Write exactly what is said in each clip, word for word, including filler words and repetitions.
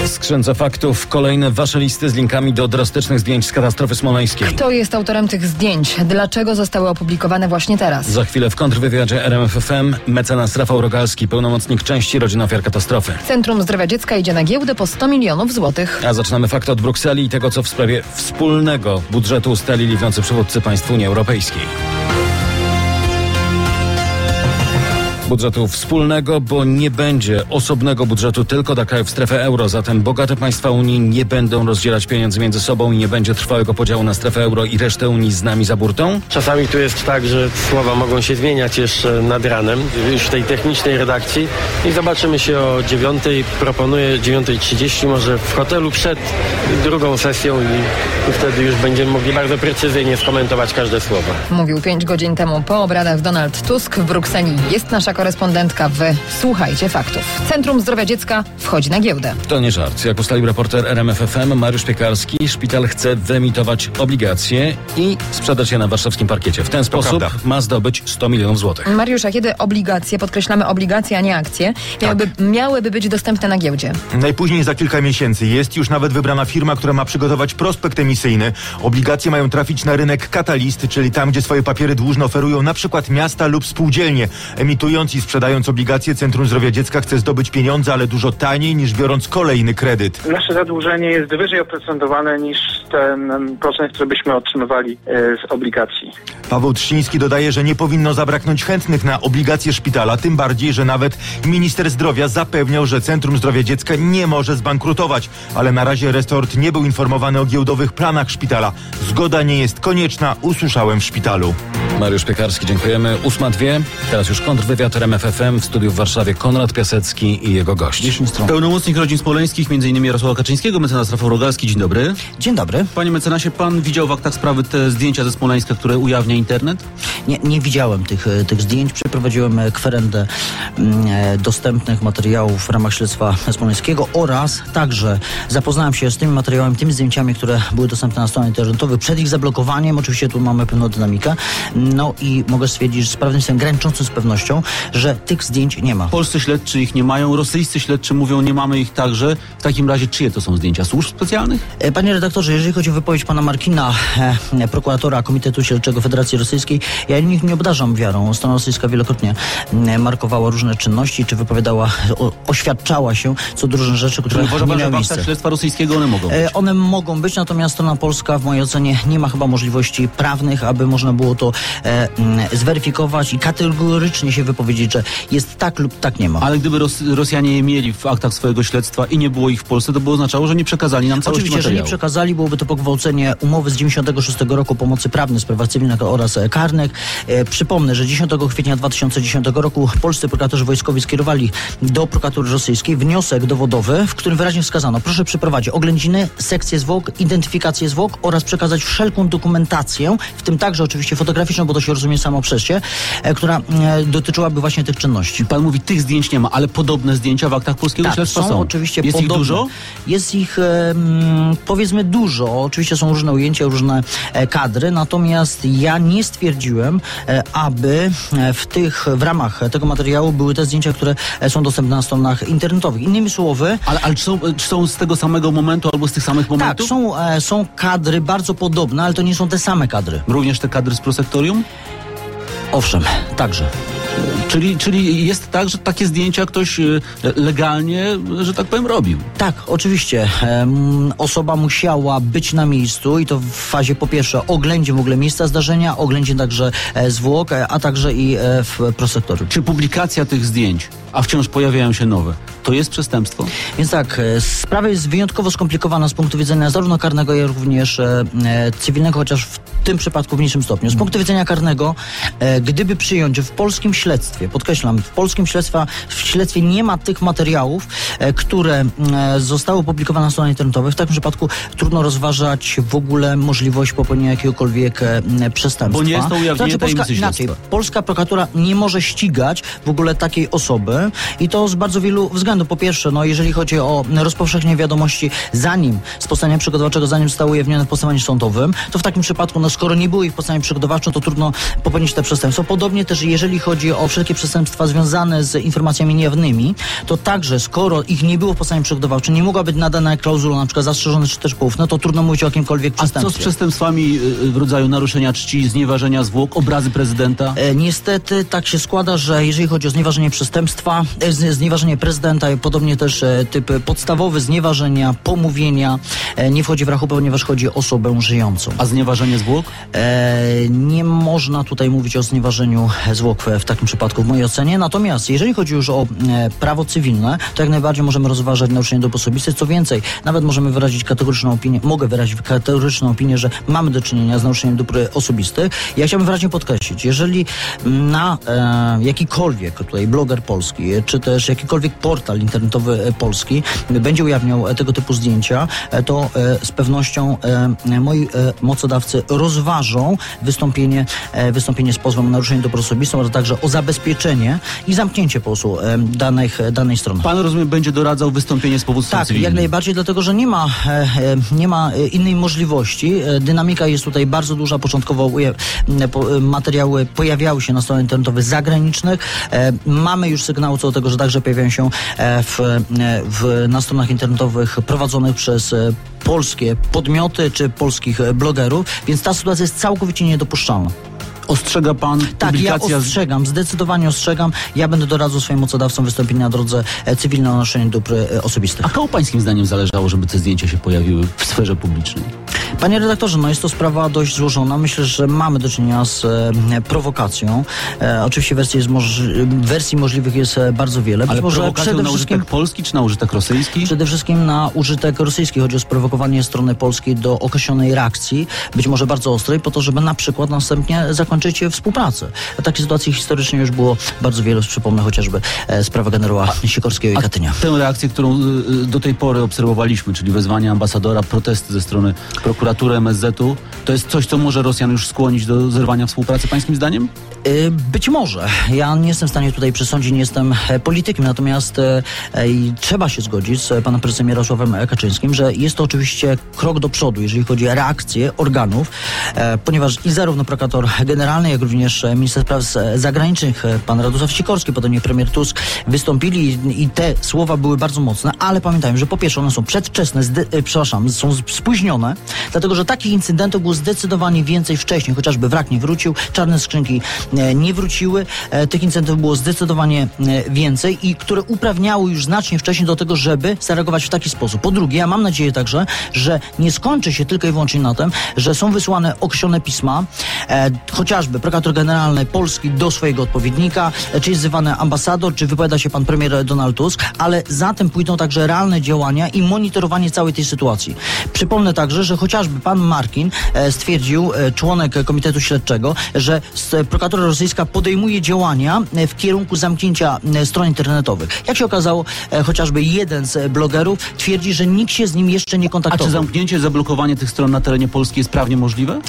W skrzynce faktów kolejne wasze listy z linkami do drastycznych zdjęć z katastrofy smoleńskiej. Kto jest autorem tych zdjęć? Dlaczego zostały opublikowane właśnie teraz? Za chwilę w kontrwywiadzie R M F F M mecenas Rafał Rogalski, pełnomocnik części rodzin ofiar katastrofy. Centrum Zdrowia Dziecka idzie na giełdę po sto milionów złotych. A zaczynamy fakty od Brukseli i tego, co w sprawie wspólnego budżetu ustalili w nocy przywódcy państw Unii Europejskiej. Budżetu wspólnego, bo nie będzie osobnego budżetu tylko dla krajów strefy euro. Zatem bogate państwa Unii nie będą rozdzielać pieniędzy między sobą i nie będzie trwałego podziału na strefę euro i resztę Unii z nami za burtą. Czasami tu jest tak, że słowa mogą się zmieniać jeszcze nad ranem, już w tej technicznej redakcji i zobaczymy się o dziewiątej. Proponuję dziewiątej trzydzieści może w hotelu przed drugą sesją i, i wtedy już będziemy mogli bardzo precyzyjnie skomentować każde słowo. Mówił pięć godzin temu po obradach Donald Tusk. W Brukseli jest nasza korespondentka w Słuchajcie Faktów. Centrum Zdrowia Dziecka wchodzi na giełdę. To nie żart. Jak ustalił reporter R M F F M Mariusz Piekarski, szpital chce wyemitować obligacje i sprzedać je na warszawskim parkiecie. W ten sposób prawda. ma zdobyć sto milionów złotych. Mariusz, a kiedy obligacje, podkreślamy obligacje, a nie akcje, miałyby, miałyby być dostępne na giełdzie? Najpóźniej za kilka miesięcy. Jest już nawet wybrana firma, która ma przygotować prospekt emisyjny. Obligacje mają trafić na rynek katalist, czyli tam, gdzie swoje papiery dłużne oferują na przykład miasta lub spółdzielnie. Emitując i sprzedając obligacje, Centrum Zdrowia Dziecka chce zdobyć pieniądze, ale dużo taniej niż biorąc kolejny kredyt. Nasze zadłużenie jest wyżej oprocentowane niż ten procent, który byśmy otrzymywali z obligacji. Paweł Trzciński dodaje, że nie powinno zabraknąć chętnych na obligacje szpitala, tym bardziej, że nawet minister zdrowia zapewniał, że Centrum Zdrowia Dziecka nie może zbankrutować, ale na razie resort nie był informowany o giełdowych planach szpitala. Zgoda nie jest konieczna, usłyszałem w szpitalu. Mariusz Piekarski, dziękujemy. ósma dwie. Teraz już kontrwywiad R M F F M w studiu w Warszawie Konrad Piasecki i jego gość. Pełnomocnik rodzin smoleńskich, między innymi Jarosława Kaczyńskiego, mecenas Rafał Rogalski. Dzień dobry. Dzień dobry. Panie mecenasie, pan widział w aktach sprawy te zdjęcia ze Smoleńska, które ujawnia internet? Nie, nie widziałem tych, tych zdjęć. Przeprowadziłem kwerendę e, dostępnych materiałów w ramach śledztwa smoleńskiego oraz także zapoznałem się z tymi materiałami, tymi zdjęciami, które były dostępne na stronach internetowych przed ich zablokowaniem. Oczywiście tu mamy pewną dynamikę. No i mogę stwierdzić, że z prawdopodobieństwem graniczącym z pewnością, że tych zdjęć nie ma. Polscy śledczy ich nie mają, rosyjscy śledczy mówią, nie mamy ich także. W takim razie czyje to są zdjęcia? Służb specjalnych? E, Panie redaktorze, jeżeli chodzi o wypowiedź pana Markina, e, prokuratora Komitetu Śledczego Federacji Rosyjskiej, ja nikt nie obdarzam wiarą. Strona rosyjska wielokrotnie e, markowała różne czynności, czy wypowiadała, o, oświadczała się co do różnych rzeczy, które Uważa nie pan, że miały w miejsca. aktach śledztwa rosyjskiego one mogą być? E, one mogą być, natomiast strona polska w mojej ocenie nie ma chyba możliwości prawnych, aby można było to e, m, zweryfikować i kategorycznie się wypowiedzieć, że jest tak lub tak nie ma. Ale gdyby Ros- Rosjanie je mieli w aktach swojego śledztwa i nie było ich w Polsce, to by oznaczało, że nie przekazali nam całości Oczywiście, że materiału. nie przekazali, byłoby to pogwałcenie umowy z dziewięćdziesiątego szóstego roku pomocy prawnej w sprawach cywilnych oraz e, karnych. E, przypomnę, że dziesiątego kwietnia dwa tysiące dziesiątego roku polscy prokuratorzy wojskowi skierowali do prokuratury rosyjskiej wniosek dowodowy, w którym wyraźnie wskazano, proszę przeprowadzić oględziny, sekcję zwłok, identyfikację zwłok oraz przekazać wszelką dokumentację, w tym także oczywiście fotograficzną, bo to się rozumie samo przez się, e, która e, dotyczyłaby właśnie tych czynności. Pan mówi, tych zdjęć nie ma, ale podobne zdjęcia w aktach polskiego Tak, śledztwa są, są. oczywiście Jest podobne. ich dużo? Jest ich em, powiedzmy dużo. Oczywiście są różne ujęcia, różne e, kadry, natomiast ja nie stwierdziłem, e, aby e, w tych, w ramach tego materiału były te zdjęcia, które e, są dostępne na stronach internetowych. Innymi słowy... Ale, ale czy, są, czy są z tego samego momentu albo z tych samych Tak, momentów? są, e, są kadry bardzo podobne, ale to nie są te same kadry. Również te kadry z prosektorium? Owszem, także. Czyli, czyli jest tak, że takie zdjęcia ktoś y, legalnie, że tak powiem, robił. Tak, oczywiście. Em, osoba musiała być na miejscu i to w fazie po pierwsze oględzie w ogóle miejsca zdarzenia, oględzie także e, zwłok, e, a także i e, w prosektorium. Czy publikacja tych zdjęć, a wciąż pojawiają się nowe, to jest przestępstwo? Więc tak, e, sprawa jest wyjątkowo skomplikowana z punktu widzenia zarówno karnego, jak również e, e, cywilnego, chociaż w tym przypadku w mniejszym stopniu. Z punktu widzenia karnego, e, gdyby przyjąć, że w polskim śledztwie, podkreślam, w polskim śledztwa, w śledztwie nie ma tych materiałów, e, które e, zostały opublikowane na stronach internetowych, w takim przypadku trudno rozważać w ogóle możliwość popełnienia jakiegokolwiek e, przestępstwa. Bo nie jest to ujawnienie Polska, tajemnicy inaczej, śledztwa. polska prokuratura nie może ścigać w ogóle takiej osoby i to z bardzo wielu względów. względów. Po pierwsze, no jeżeli chodzi o rozpowszechnienie wiadomości, zanim z postępowania przygotowawczego, zanim zostało ujawnione w postępowaniu sądowym, to w takim przypadku, no skoro nie było ich w postępowaniu przygotowawczym, to trudno popełnić te przestępstwo. Podobnie też jeżeli chodzi o wszelkie przestępstwa związane z informacjami niejawnymi, to także skoro ich nie było w postępowaniu przygotowawczym, nie mogła być nadana klauzula, na przykład zastrzeżone czy też poufne, to trudno mówić o jakimkolwiek A przestępstwie. co z przestępstwami w rodzaju naruszenia czci, znieważenia zwłok, obrazy prezydenta? E, niestety tak się składa, że jeżeli chodzi o znieważenie przestępstwa, e, znieważenie prezydenta i podobnie też e, typ podstawowy znieważenia, pomówienia e, nie wchodzi w rachubę, ponieważ chodzi o osobę żyjącą. A znieważenie zwłok? E, nie można tutaj mówić o znieważeniu zwłok w, w takim przypadku w mojej ocenie. Natomiast jeżeli chodzi już o e, prawo cywilne, to jak najbardziej możemy rozważać naruszenie dóbr osobistych. Co więcej, nawet możemy wyrazić kategoryczną opinię, mogę wyrazić kategoryczną opinię, że mamy do czynienia z naruszeniem dóbr osobistych. Ja chciałbym wyraźnie podkreślić, jeżeli na e, jakikolwiek tutaj bloger polski, czy też jakikolwiek portal internetowy polski będzie ujawniał tego typu zdjęcia, to e, z pewnością e, moi e, mocodawcy rozważą wystąpienie, e, wystąpienie z pozwem o naruszenie dóbr osobistych, ale także o zabezpieczenie i zamknięcie po prostu e, danych, danej strony. Pan, rozumiem, będzie doradzał wystąpienie z powództwem Tak, cywilnym. jak najbardziej, dlatego że nie ma, e, e, nie ma innej możliwości. E, dynamika jest tutaj bardzo duża. Początkowo uje, po, materiały pojawiały się na stronach internetowych zagranicznych. E, mamy już sygnały co do tego, że także pojawiają się e, w, e, w, na stronach internetowych prowadzonych przez e, polskie podmioty czy polskich blogerów, więc ta sytuacja jest całkowicie niedopuszczalna. Ostrzega pan Tak, publikacja... ja ostrzegam, zdecydowanie ostrzegam. Ja będę doradzał swoim mocodawcom wystąpienia na drodze cywilnej o naruszenie dóbr osobistych. A komu pańskim zdaniem zależało, żeby te zdjęcia się pojawiły w sferze publicznej? Panie redaktorze, no jest to sprawa dość złożona. Myślę, że mamy do czynienia z e, prowokacją. E, oczywiście wersji, jest moż, wersji możliwych jest e, bardzo wiele. Być Ale może prowokacją przede na wszystkim, użytek polski czy na użytek rosyjski? Przede wszystkim na użytek rosyjski. Chodzi o sprowokowanie strony polskiej do określonej reakcji, być może bardzo ostrej, po to, żeby na przykład następnie zakończyć współpracę. A takich sytuacji historycznie już było bardzo wiele. Przypomnę chociażby e, sprawę generała Sikorskiego i Katynia. Tę reakcję, którą y, do tej pory obserwowaliśmy, czyli wezwanie ambasadora, protesty ze strony prokuratury M S Z u, to jest coś, co może Rosjan już skłonić do zerwania współpracy, pańskim zdaniem? Y, być może. Ja nie jestem w stanie tutaj przesądzić, nie jestem e, politykiem, natomiast e, e, trzeba się zgodzić z panem prezesem Jarosławem Kaczyńskim, że jest to oczywiście krok do przodu, jeżeli chodzi o reakcję organów, e, ponieważ i zarówno prokurator generalny, jak również minister spraw zagranicznych, pan Radosław Sikorski, potem premier Tusk wystąpili i te słowa były bardzo mocne, ale pamiętajmy, że po pierwsze one są przedwczesne, zde- przepraszam, są spóźnione, dlatego że takich incydentów było zdecydowanie więcej wcześniej, chociażby wrak nie wrócił, czarne skrzynki nie wróciły, tych incydentów było zdecydowanie więcej i które uprawniały już znacznie wcześniej do tego, żeby zareagować w taki sposób. Po drugie, ja mam nadzieję także, że nie skończy się tylko i wyłącznie na tym, że są wysłane określone pisma, e, chociażby prokurator generalny Polski do swojego odpowiednika, czy jest wzywany ambasador, czy wypowiada się pan premier Donald Tusk, ale za tym pójdą także realne działania i monitorowanie całej tej sytuacji. Przypomnę także, że chociażby pan Markin e, stwierdził, e, członek Komitetu Śledczego, że prokuratura rosyjska podejmuje działania e, w kierunku zamknięcia e, stron internetowych. Jak się okazało, e, chociażby jeden z blogerów twierdzi, że nikt się z nim jeszcze nie kontaktował. A czy zamknięcie, zablokowanie tych stron na terenie Polski jest prawnie możliwe? E,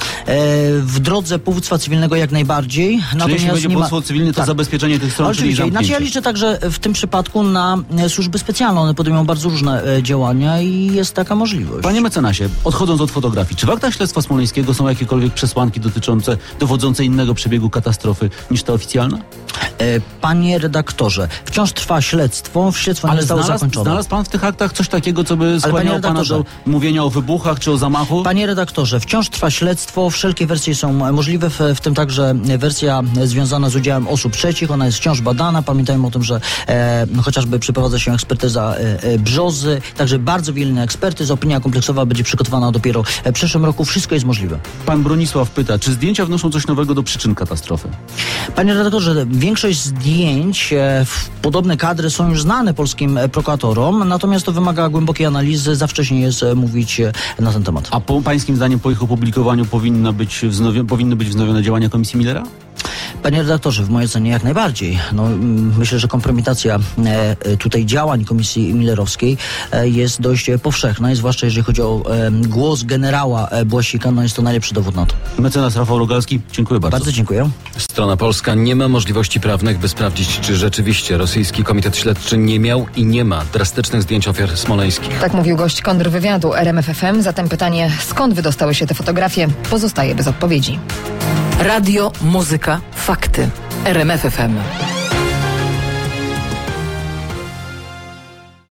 w drodze powództwa cywilnego jak najbardziej. Czyli Natomiast jeśli będzie nie ma... powództwo cywilne, to tak. zabezpieczenie tych stron, czyli Oczywiście. zamknięcie. Znaczy ja liczę także w tym przypadku na e, służby specjalne. One podejmują bardzo różne e, działania i jest taka możliwość. Panie mecenasie, odchodząc od fotografii, czy w aktach śledztwa smoleńskiego są jakiekolwiek przesłanki dotyczące, dowodzące innego przebiegu katastrofy niż ta oficjalna? E, panie redaktorze, wciąż trwa śledztwo, śledztwo Ale nie zostało znalazł, zakończone. znalazł pan w tych aktach coś takiego, co by skłaniało pana do mówienia o wybuchach czy o zamachu? Panie redaktorze, wciąż trwa śledztwo, wszelkie wersje są możliwe, w, w tym także wersja związana z udziałem osób trzecich, ona jest wciąż badana. Pamiętajmy o tym, że e, chociażby przeprowadza się ekspertyza e, e, brzozy, także bardzo wiele ekspertyz, opinia kompleksowa będzie przygotowana dopiero w przyszłym roku, wszystko jest możliwe. Pan Bronisław pyta, czy zdjęcia wnoszą coś nowego do przyczyn katastrofy? Panie redaktorze, większość zdjęć, e, podobne kadry są już znane polskim prokuratorom, natomiast to wymaga głębokiej analizy, za wcześnie jest e, mówić e, na ten temat. A po pańskim zdaniem po ich opublikowaniu powinno być wznowi- powinny być wznowione działania Komisji Millera? Panie redaktorze, w mojej ocenie jak najbardziej. No, myślę, że kompromitacja e, tutaj działań Komisji Millerowskiej e, jest dość powszechna i zwłaszcza jeżeli chodzi o e, głos generała e, Błasika, no jest to najlepszy dowód na to. Mecenas Rafał Rogalski, dziękuję bardzo. Bardzo dziękuję. Strona polska nie ma możliwości prawnych, by sprawdzić, czy rzeczywiście rosyjski komitet śledczy nie miał i nie ma drastycznych zdjęć ofiar smoleńskich. Tak mówił gość kontrwywiadu R M F F M. Zatem pytanie, skąd wydostały się te fotografie, pozostaje bez odpowiedzi. Radio, muzyka, fakty. R M F F M.